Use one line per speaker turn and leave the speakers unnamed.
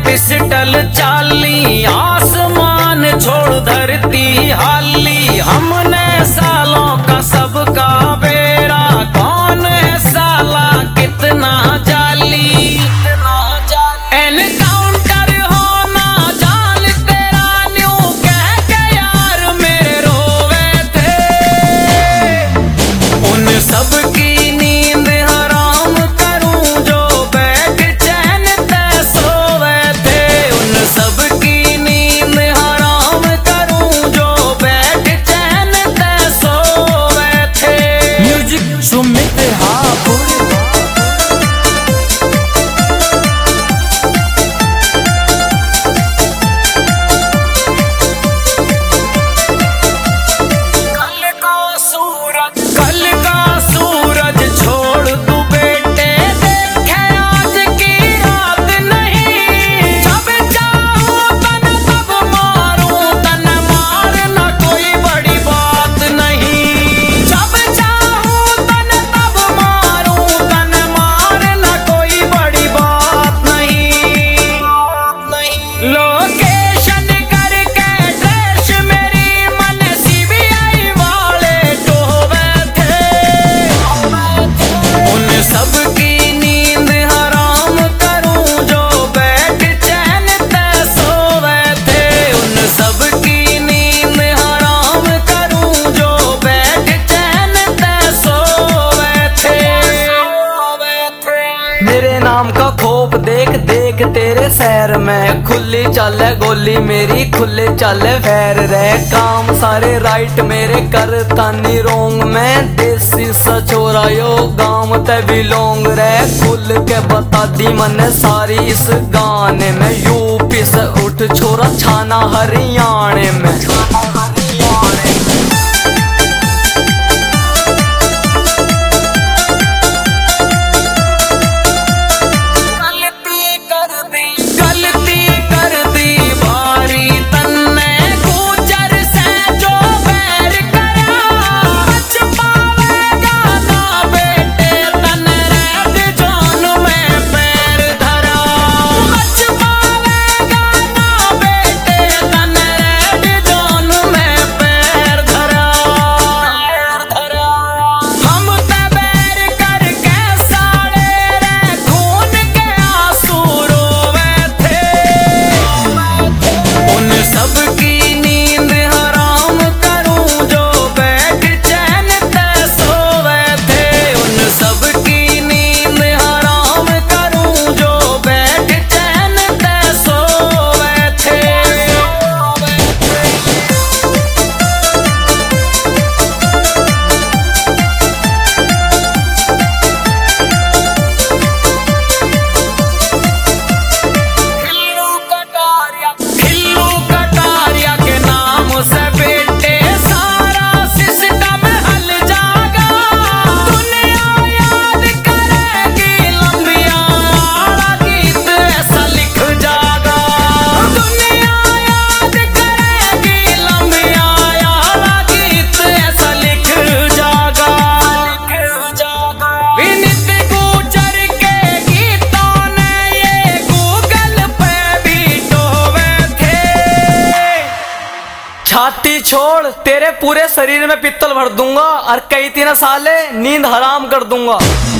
Digital चाली, आसमान छोड़ धरती हाली। हमने सालों का सबका बेड़ा, कौन है साला कितना जाली। एनकाउंटर होना जान तेरा, न्यू कह के यार मेरे रोवे थे। उन सब की नींद हराम करूं जो बैठ चैन ते सोवे थे। उन सब की नींद हराम करूं जो बैठ चैन ते सोवे थे। म्यूजिक सुमित हापुड़। मेरे नाम का खोप देख देख तेरे शहर में, खुली चले गोली मेरी खुले चले फैर रे। काम सारे राइट मेरे करता नी रोंग में, देसी सचोरा यो गांव ते बिलोंग रे। खुल के बता दी मने सारी इस गाने में, यूपी से उठ छोरा छाना हरियाणे में। छाती छोड़ तेरे पूरे शरीर में पित्तल भर दूंगा, और कई 3 साले नींद हराम कर दूंगा।